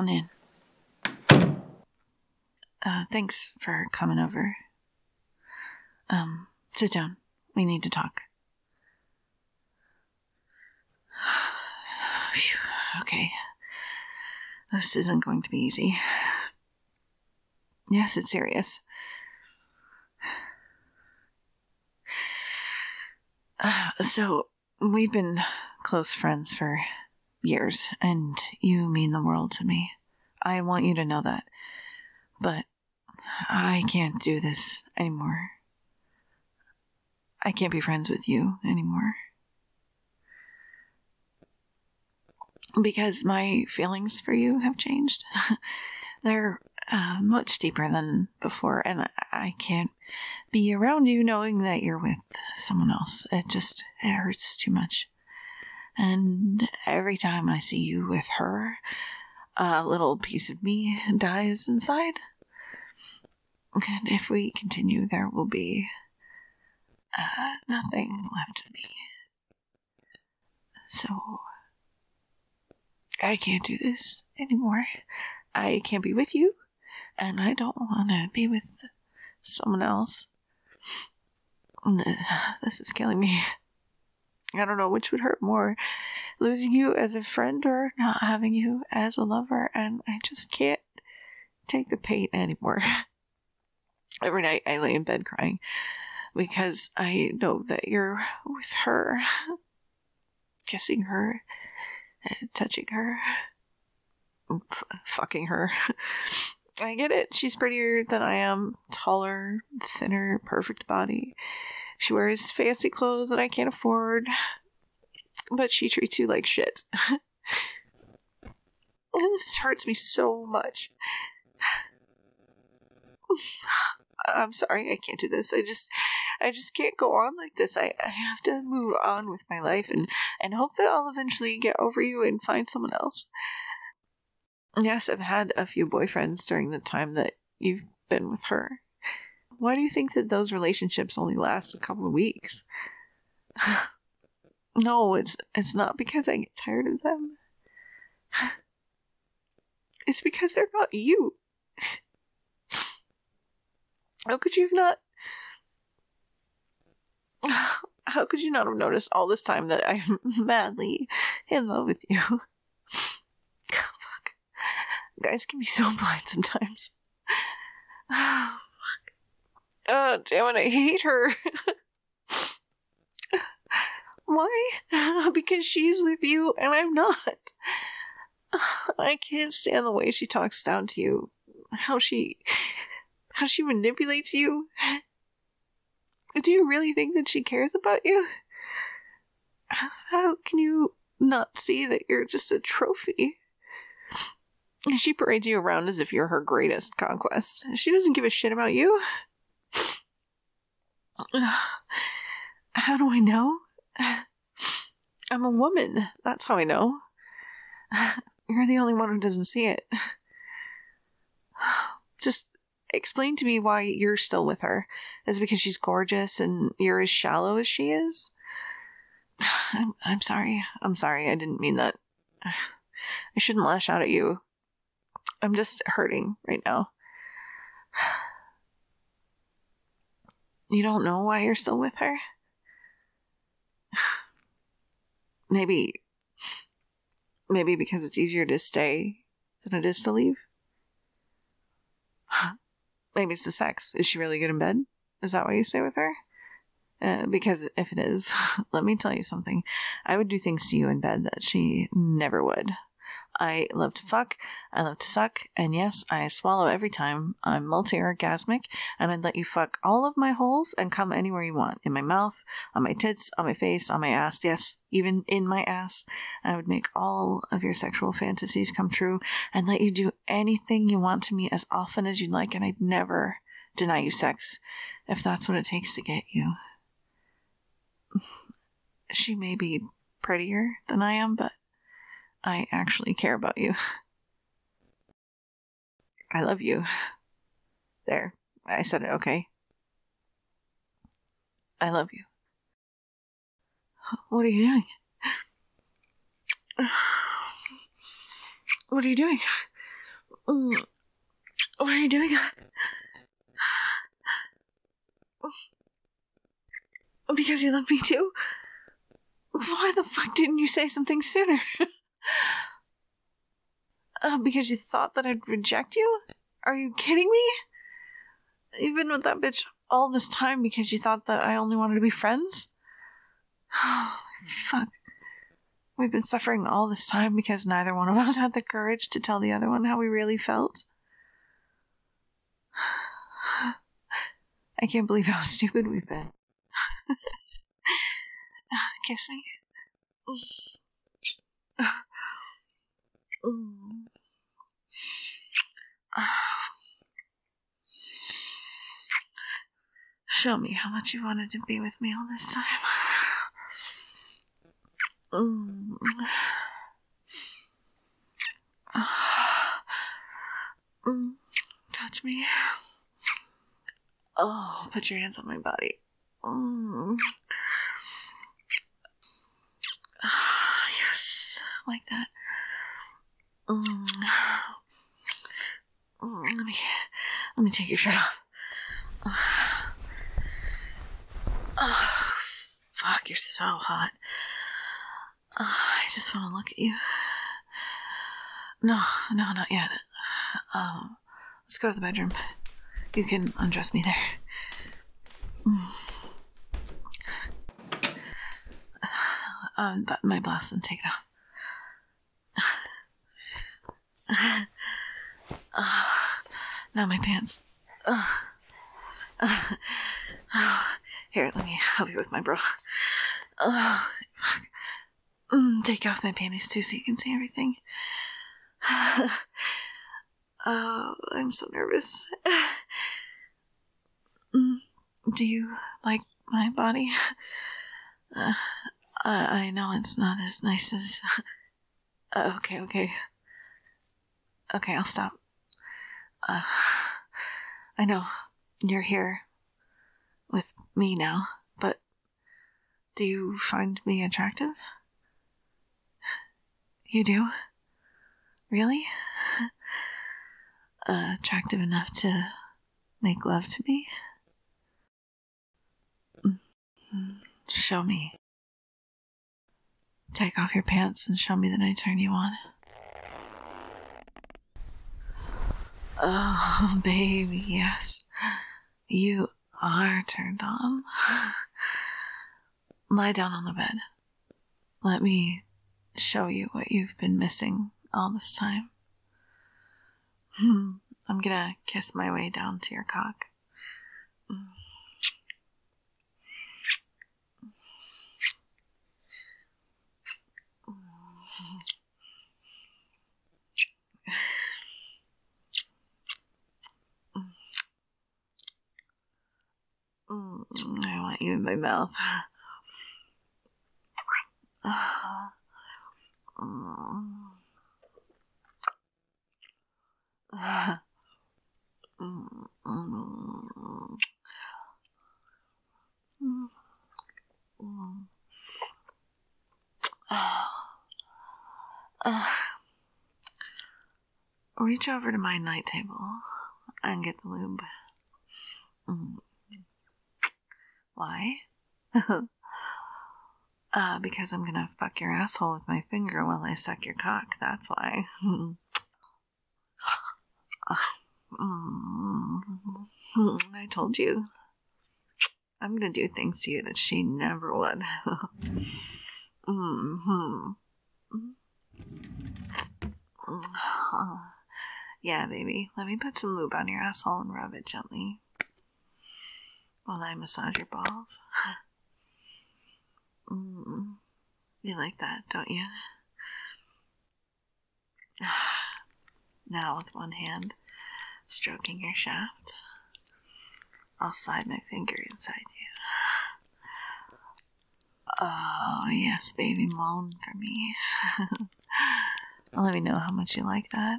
on in. Thanks for coming over. Sit down. We need to talk. Phew, okay. This isn't going to be easy. Yes, it's serious. So, we've been close friends for years, and you mean the world to me. I want you to know that. But I can't do this anymore. I can't be friends with you anymore. Because my feelings for you have changed. They're much deeper than before, and I can't be around you knowing that you're with someone else. It hurts too much. And every time I see you with her, a little piece of me dies inside. And if we continue, there will be nothing left of me. So, I can't do this anymore. I can't be with you, and I don't want to be with someone else. This is killing me. I don't know which would hurt more, losing you as a friend or not having you as a lover, and I just can't take the pain anymore. Every night I lay in bed crying because I know that you're with her, kissing her, touching her, fucking her. I get it. She's prettier than I am, taller, thinner, perfect body. She wears fancy clothes that I can't afford, but she treats you like shit. And this hurts me so much. I'm sorry, I can't do this. I just can't go on like this. I have to move on with my life and hope that I'll eventually get over you and find someone else. Yes, I've had a few boyfriends during the time that you've been with her. Why do you think that those relationships only last a couple of weeks? No, it's not because I get tired of them. It's because they're not you. How could you not have noticed all this time that I'm madly in love with you? Fuck. Guys can be so blind sometimes. Oh, fuck. Oh, damn it, I hate her. Why? Because she's with you and I'm not. I can't stand the way she talks down to you. How she manipulates you. Do you really think that she cares about you? How can you not see that you're just a trophy? She parades you around as if you're her greatest conquest. She doesn't give a shit about you. How do I know? I'm a woman. That's how I know. You're the only one who doesn't see it. Just explain to me why you're still with her. Is it because she's gorgeous and you're as shallow as she is? I'm sorry. I'm sorry. I didn't mean that. I shouldn't lash out at you. I'm just hurting right now. You don't know why you're still with her? Maybe because it's easier to stay than it is to leave? Maybe it's the sex. Is she really good in bed? Is that why you stay with her? Because if it is, let me tell you something. I would do things to you in bed that she never would. I love to fuck, I love to suck, and yes, I swallow every time. I'm multi-orgasmic, and I'd let you fuck all of my holes and come anywhere you want. In my mouth, on my tits, on my face, on my ass, yes, even in my ass. I would make all of your sexual fantasies come true, and let you do anything you want to me as often as you'd like, and I'd never deny you sex, if that's what it takes to get you. She may be prettier than I am, but I actually care about you. I love you. There, I said it, okay? I love you. What are you doing? What are you doing? Why are you doing that? Because you love me too? Why the fuck didn't you say something sooner? Because you thought that I'd reject you? Are you kidding me? You've been with that bitch all this time because you thought that I only wanted to be friends? Fuck. We've been suffering all this time because neither one of us had the courage to tell the other one how we really felt. I can't believe how stupid we've been. Kiss me. Show me how much you wanted to be with me all this time. Touch me. Oh, put your hands on my body. Yes, like that. Let me take your shirt off. Oh, fuck, you're so hot. I just want to look at you. No, not yet. Let's go to the bedroom. You can undress me there. Button my blouse and take it off. Now my pants. Here, let me help you with my bra. Take off my panties too so you can see everything. I'm so nervous. Do you like my body? I know it's not as nice as... Okay, I'll stop. I know you're here with me now, but do you find me attractive? You do? Really? Attractive enough to make love to me? Show me. Take off your pants and show me that I turn you on. Oh, baby, yes. You are turned on. Lie down on the bed. Let me show you what you've been missing all this time. I'm gonna kiss my way down to your cock. I want you in my mouth. Reach over to my night table and get the lube. Why? Because I'm gonna fuck your asshole with my finger while I suck your cock, that's why. I told you. I'm gonna do things to you that she never would. Yeah, baby. Let me put some lube on your asshole and rub it gently while I massage your balls. You like that, don't you? Now with one hand, stroking your shaft, I'll slide my finger inside you. Oh, yes, baby, moan for me. Let me know how much you like that.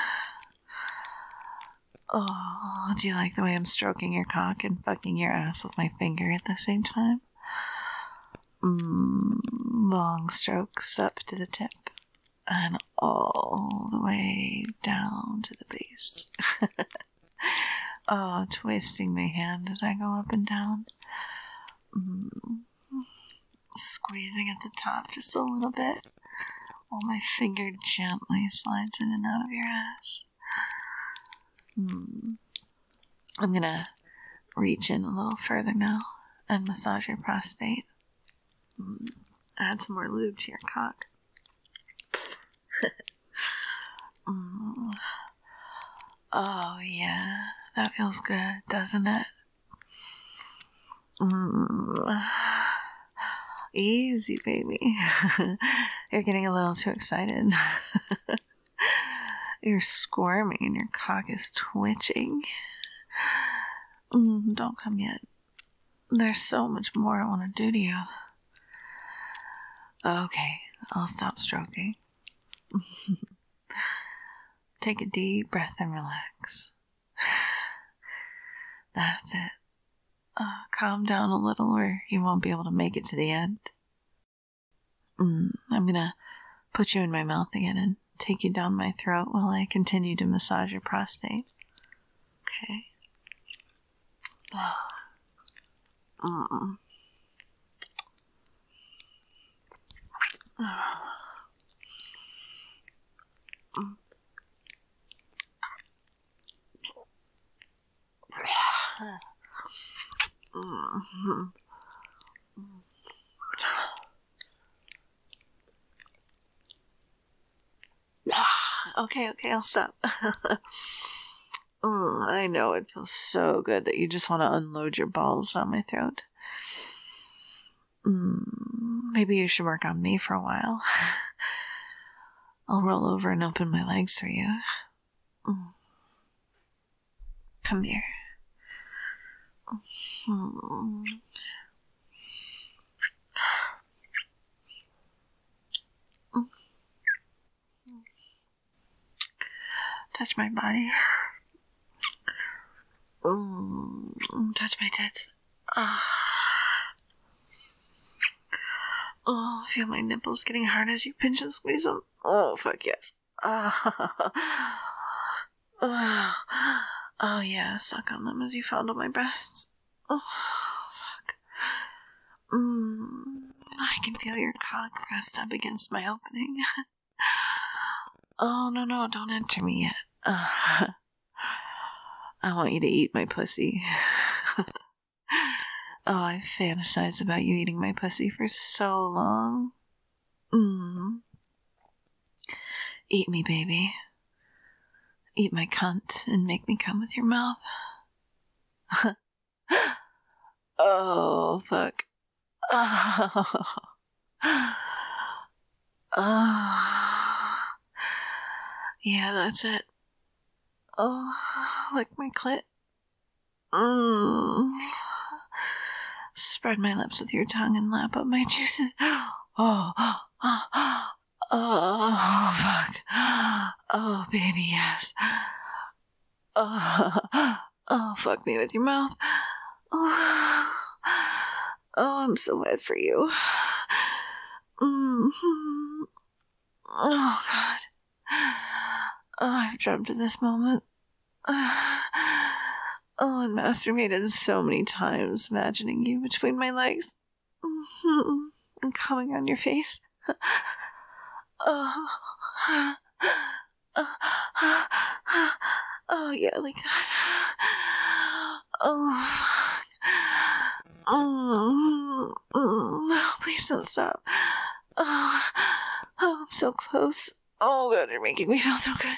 Oh, do you like the way I'm stroking your cock and fucking your ass with my finger at the same time? Long strokes up to the tip. and all the way down to the base. Oh, twisting my hand as I go up and down. Squeezing at the top just a little bit while my finger gently slides in and out of your ass. I'm gonna reach in a little further now and massage your prostate. Add some more lube to your cock. Oh yeah, that feels good, doesn't it? Easy, baby. You're getting a little too excited. You're squirming and your cock is twitching. Don't come yet. There's so much more I want to do to you. Okay, I'll stop stroking. Take a deep breath and relax. That's it. Calm down a little or you won't be able to make it to the end. I'm gonna put you in my mouth again and take you down my throat while I continue to massage your prostate. Okay. Okay, I'll stop. I know it feels so good that you just want to unload your balls down my throat. Maybe you should work on me for a while. I'll roll over and open my legs for you. Come here. Touch my body. Touch my tits. Oh, feel my nipples getting hard as you pinch and squeeze them. Oh, fuck yes. Oh yeah, suck on them as you fondle my breasts. Oh, fuck. I can feel your cock pressed up against my opening. Oh, no, don't enter me yet. I want you to eat my pussy. Oh, I've fantasized about you eating my pussy for so long. Eat me, baby. Eat my cunt and make me come with your mouth. Oh, fuck. Yeah, that's it. Oh, lick my clit. Spread my lips with your tongue and lap up my juices. Oh, fuck. Oh, baby, yes. Oh, fuck me with your mouth. Oh, I'm so wet for you. Oh, God. Oh, I've dreamt of this moment. Oh, and masturbated so many times, imagining you between my legs. And coming on your face. Oh, yeah, like that. Oh, fuck. Please don't stop. Oh, I'm so close. Oh, God, you're making me feel so good.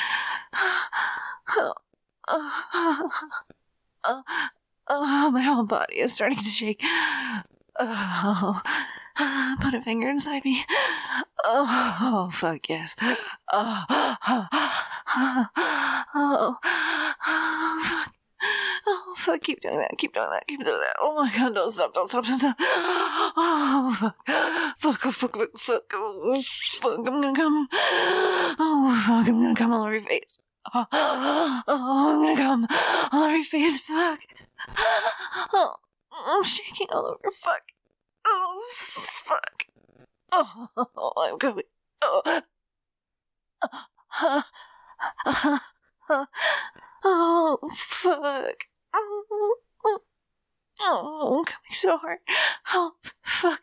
My whole body is starting to shake. Oh, put a finger inside me. Oh, fuck yes. Oh, fuck. Oh, fuck, keep doing that. Oh my God, don't stop. Oh, fuck. Fuck, I'm gonna come. Oh, fuck, I'm gonna come all over your face. Oh, I'm gonna come all over your face. Fuck. Oh, I'm shaking all over. Fuck. Oh, fuck. Oh, I'm coming. Oh, Oh, fuck. Oh, coming so hard. Oh, fuck.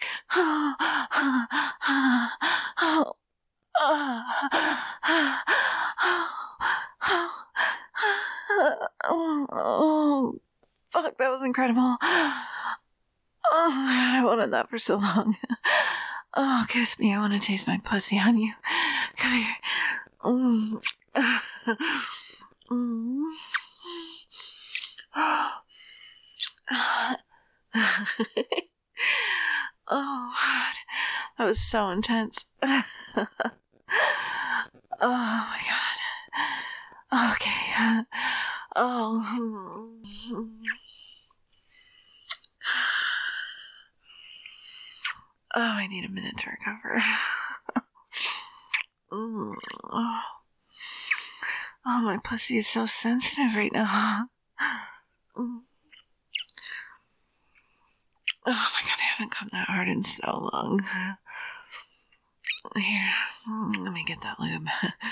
Oh, fuck, that was incredible. Oh my god, I wanted that for so long. Oh, kiss me, I want to taste my pussy on you. Come here. Oh, God. That was so intense. Oh, my God. Okay. Oh. Oh, I need a minute to recover. Oh, my pussy is so sensitive right now. Oh my god, I haven't come that hard in so long. Here, let me get that lube.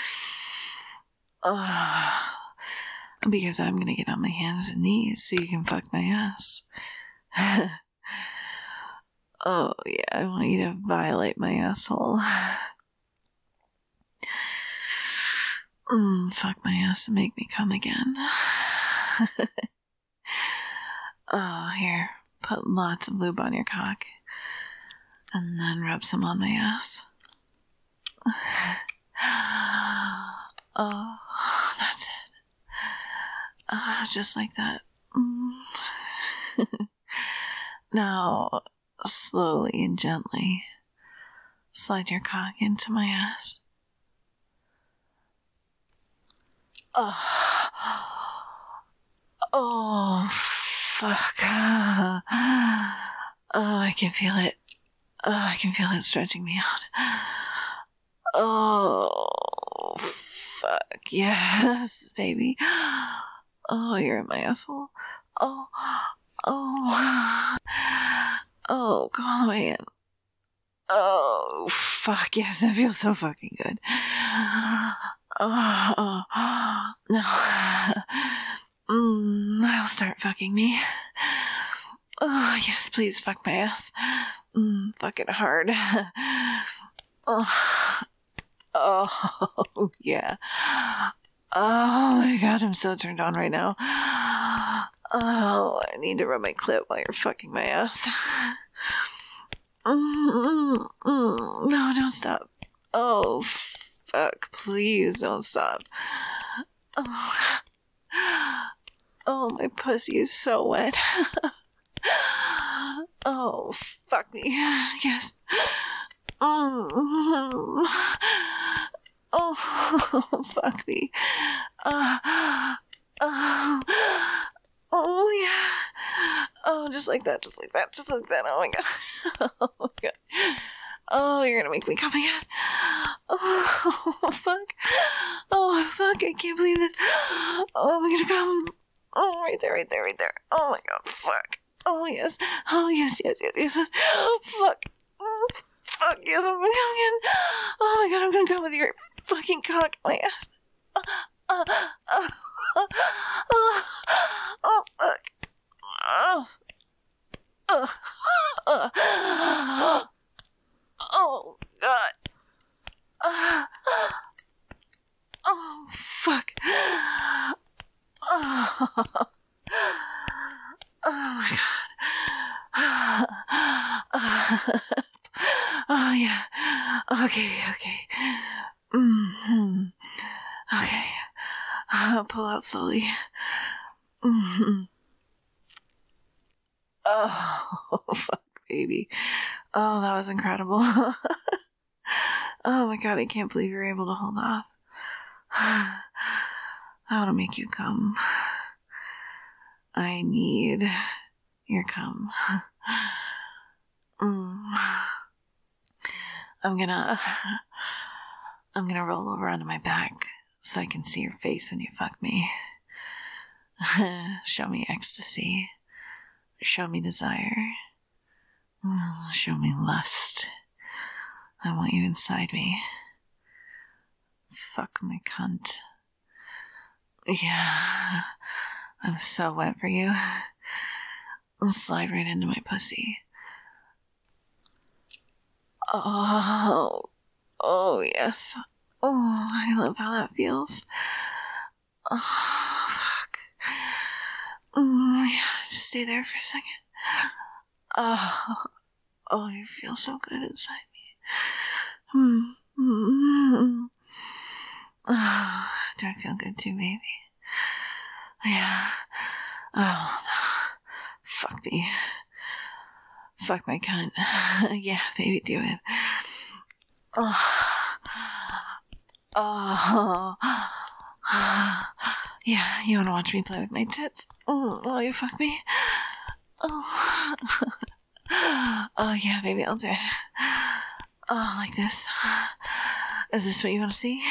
Because I'm gonna get on my hands and knees so you can fuck my ass. Oh yeah, I want you to violate my asshole. Fuck my ass and make me come again. Oh, here, put lots of lube on your cock. And then rub some on my ass. Oh, that's it. Just like that. Now, slowly and gently, slide your cock into my ass. Oh, fuck. Oh, I can feel it. Oh, I can feel it stretching me out. Oh, fuck. Yes, baby. Oh, you're in my asshole. Oh. Oh, go all the way in. Oh, fuck. Yes, that feels so fucking good. Oh, no. I'll start fucking me. Oh, yes, please fuck my ass. Fuck it hard. Oh, yeah. Oh my god, I'm so turned on right now. Oh, I need to rub my clit while you're fucking my ass. No, don't stop. Oh, fuck, please don't stop. Oh, my pussy is so wet. Oh, fuck me. Yes. Oh, fuck me. Oh, yeah. Oh, just like that, just like that, just like that. Oh, my God. Oh, my God. Oh, you're gonna make me come again. Oh, fuck. Oh, fuck, I can't believe this. Oh, I'm gonna come. Oh, right there, right there, right there. Oh, my God, fuck. Oh, yes. Oh, yes, yes, yes, yes. Oh, fuck. Fuck, yes, I'm gonna come again. Oh, my God, I'm gonna come with your fucking cock. My ass. Oh, fuck. Oh, God. Oh, fuck. Oh, my God. Oh, yeah. Okay. Okay. Pull out slowly. Oh, fuck, baby. Oh, that was incredible. Oh my god, I can't believe you're able to hold off. I want to make you come. I need your cum. I'm gonna roll over onto my back so I can see your face when you fuck me. Show me ecstasy. Show me desire. Show me lust. I want you inside me. Fuck my cunt. Yeah. I'm so wet for you. I'll slide right into my pussy. Oh, yes. Oh, I love how that feels. Oh, fuck. Yeah, just stay there for a second. Oh, you feel so good inside me. Oh, do I feel good too, baby? Yeah. Oh, fuck me. Fuck my cunt. Yeah, baby, do it. Oh. Yeah, you wanna watch me play with my tits? Oh, you fuck me? Oh. Oh, yeah, baby, I'll do it. Oh, like this. Is this what you want to see?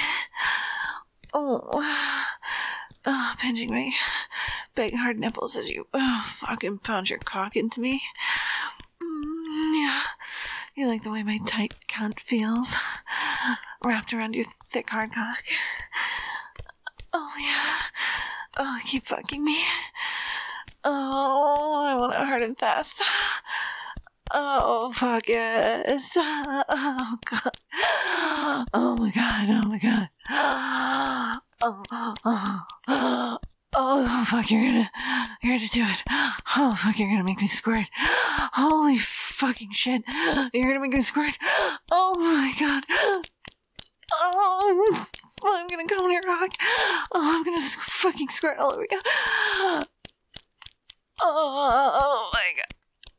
Oh, pinching my big hard nipples as you fucking pound your cock into me. Yeah, you like the way my tight cunt feels wrapped around your thick hard cock. Oh, yeah. Oh, keep fucking me. Oh, I want it hard and fast. Oh, fuck yes. Oh, God. Oh, my God. Oh, my God. Oh, fuck, you're gonna do it. Oh, fuck, you're gonna make me squirt. Holy fucking shit. You're gonna make me squirt. Oh, my God. Oh, I'm gonna come on your rock. Oh, I'm gonna fucking squirt all over you. Oh, my God.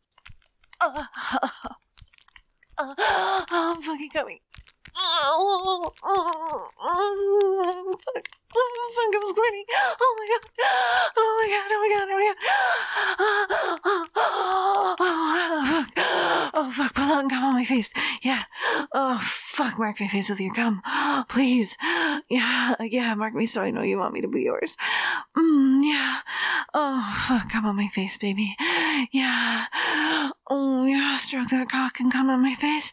I'm fucking coming. Oh, fuck. Fuck, I'm squirting. Oh my God. Oh my God. Oh my God. Oh my God. Oh, fuck. Oh, fuck. Pull out and come on my face. Yeah. Oh, fuck. Mark my face with your gum. Please. Yeah. Mark me so I know you want me to be yours. Yeah. Oh, fuck. Come on my face, baby. Yeah. Oh, yeah. Stroke that cock and come on my face.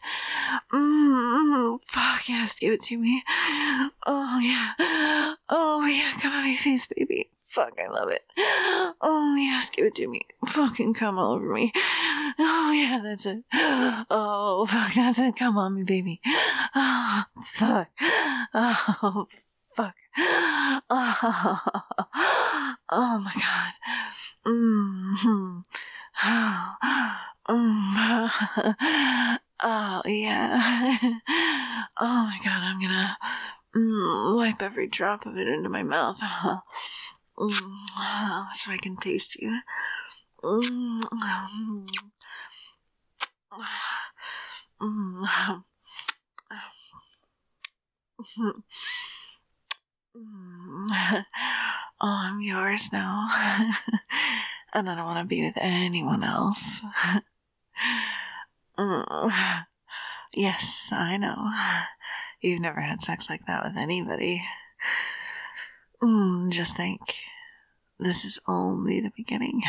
Fuck yes. Give it to me. Oh, yeah. Oh, yeah. Come on my face, baby. Fuck, I love it. Oh, yes, give it to me. Fucking come all over me. Oh, yeah, that's it. Oh, fuck, that's it. Come on me, baby. Oh, fuck. Oh, fuck. Oh my God. Oh, yeah. Oh my God, I'm gonna wipe every drop of it into my mouth. So I can taste you. Oh, I'm yours now. And I don't want to be with anyone else. Yes, I know. You've never had sex like that with anybody. Just think. This is only the beginning.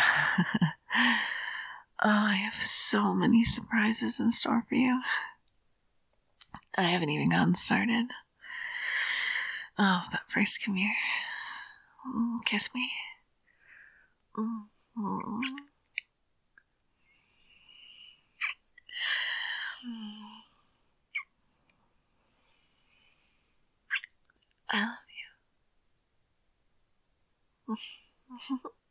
I have so many surprises in store for you. I haven't even gotten started. Oh, but first, come here. Kiss me. I love you.